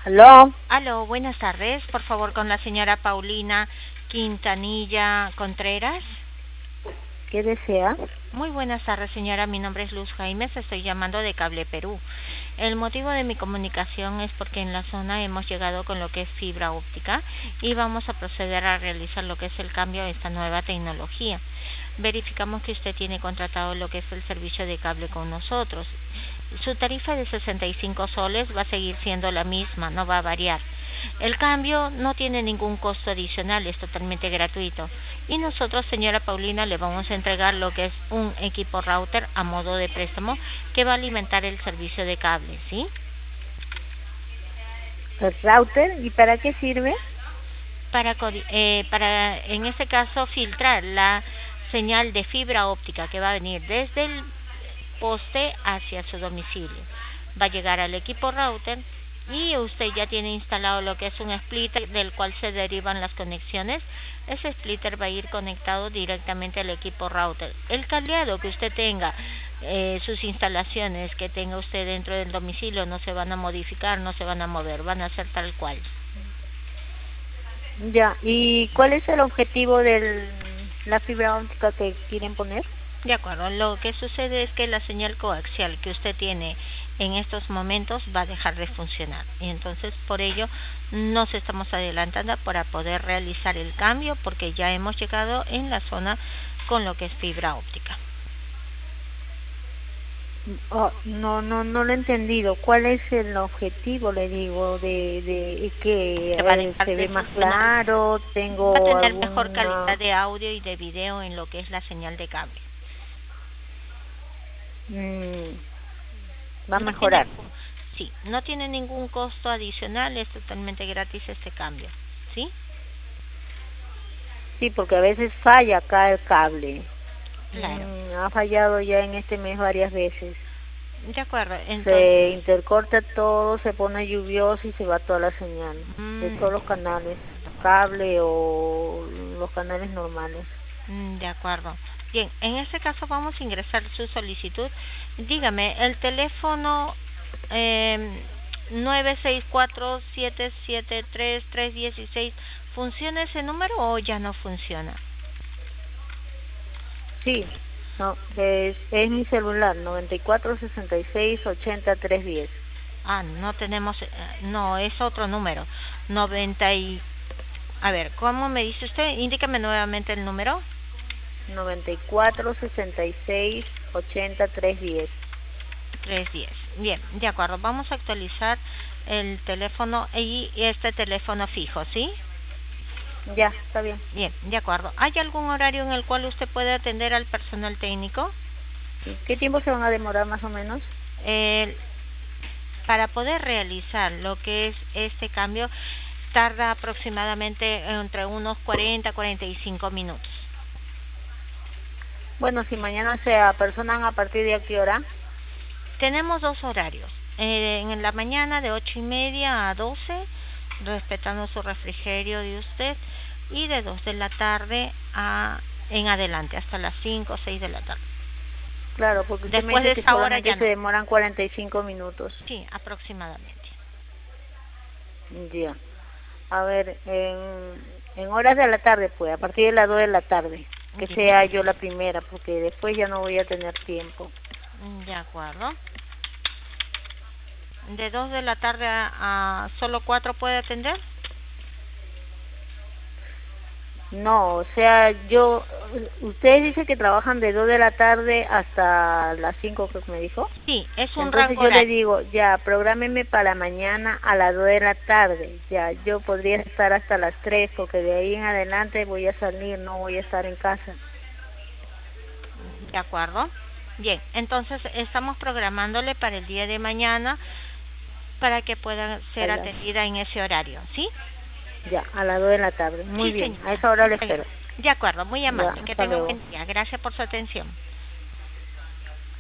Aló, Aló, buenas tardes. Por favor, con la señora Paulina Quintanilla Contreras. ¿qué desea? Muy buenas tardes, señora. Mi nombre es Luz Jaimes. Estoy llamando de Cable Perú. El motivo de mi comunicación es porque en la zona hemos llegado con lo que es fibra óptica y vamos a proceder a realizar lo que es el cambio a esta nueva tecnología. Verificamos que usted tiene contratado lo que es el servicio de cable con nosotros. Su tarifa de 65 soles va a seguir siendo la misma, no va a variar. El cambio no tiene ningún costo adicional, es totalmente gratuito. Y nosotros, señora Paulina, le vamos a entregar lo que es un equipo router a modo de préstamo que va a alimentar el servicio de cable, ¿sí? ¿El router? ¿Y para qué sirve? Para en este caso, filtrar la señal de fibra óptica que va a venir desde el poste hacia su domicilio. Va a llegar al equipo router y usted ya tiene instalado lo que es un splitter del cual se derivan las conexiones. Ese splitter va a ir conectado directamente al equipo router. El cableado que usted tenga, sus instalaciones que tenga usted dentro del domicilio no se van a modificar, no se van a mover, van a ser tal cual. Ya, ¿y cuál es el objetivo de la fibra óptica que quieren poner? De acuerdo, lo que sucede es que la señal coaxial que usted tiene en estos momentos va a dejar de funcionar y entonces por ello nos estamos adelantando para poder realizar el cambio porque ya hemos llegado en la zona con lo que es fibra óptica. Oh, no lo he entendido. ¿Cuál es el objetivo, le digo, de que Que va a dejar se de ve más funcionar, claro? va a ¿Tengo tener mejor alguna...? calidad de audio y de video en lo que es la señal de cable. Mm, va a No tiene, mejorar? sí, no tiene ningún costo adicional, es totalmente gratis este cambio, ¿sí? Sí, porque a veces falla acá el cable. Claro. Ha fallado ya en este mes varias veces. De acuerdo, entonces, Se intercorta todo, se pone lluvioso y se va toda la señal de todos los canales, cable o los canales normales. de acuerdo. Bien, en este caso vamos a ingresar su solicitud. Dígame, el teléfono 964-773-316, ¿funciona ese número o ya no funciona? Sí, no, es mi celular, 94 66 80 310. Ah, no tenemos, no, es otro número. 90 y... A ver, ¿cómo me dice usted? Indícame nuevamente el número. 94 66 80 310. 310. Bien, de acuerdo. Vamos a actualizar el teléfono y este teléfono fijo, ¿sí? Ya, está bien. Bien, de acuerdo. ¿Hay algún horario en el cual usted puede atender al personal técnico? ¿Y qué tiempo se van a demorar más o menos? Eh, para poder realizar lo que es este cambio, tarda aproximadamente entre unos 40-45 minutos. Bueno, si mañana se apersonan, ¿a partir de a qué hora? Tenemos dos horarios. En la mañana de 8:30 a 12, respetando su refrigerio de usted, y de 2 de la tarde en adelante, hasta las 5 o 6 de la tarde. Claro, porque usted me Después de dice que esa hora solamente ya se no. demoran 45 minutos. Sí, aproximadamente. Ya. A ver, en horas de la tarde, pues, a partir de las 2 de la tarde, que Bien, sea yo la primera, porque después ya no voy a tener tiempo. de acuerdo. De 2 de la tarde a solo 4 puede atender. No, o sea, ustedes dicen que trabajan de 2 de la tarde hasta las 5, creo que me dijo. Sí, es un Entonces rango yo le horario. digo, ya, prográmeme para mañana a las 2 de la tarde. Ya, yo podría estar hasta las 3, porque de ahí en adelante voy a salir, no voy a estar en casa. De acuerdo. Bien, entonces estamos programándole para el día de mañana para que pueda A ser las, atendida en ese horario, ¿sí? ya, a las 2 de la tarde. Muy Sí, bien, a señora. esa hora le Está bien. espero. De acuerdo, muy Ya, amable. Que hasta tenga un luego. buen día. Gracias por su atención.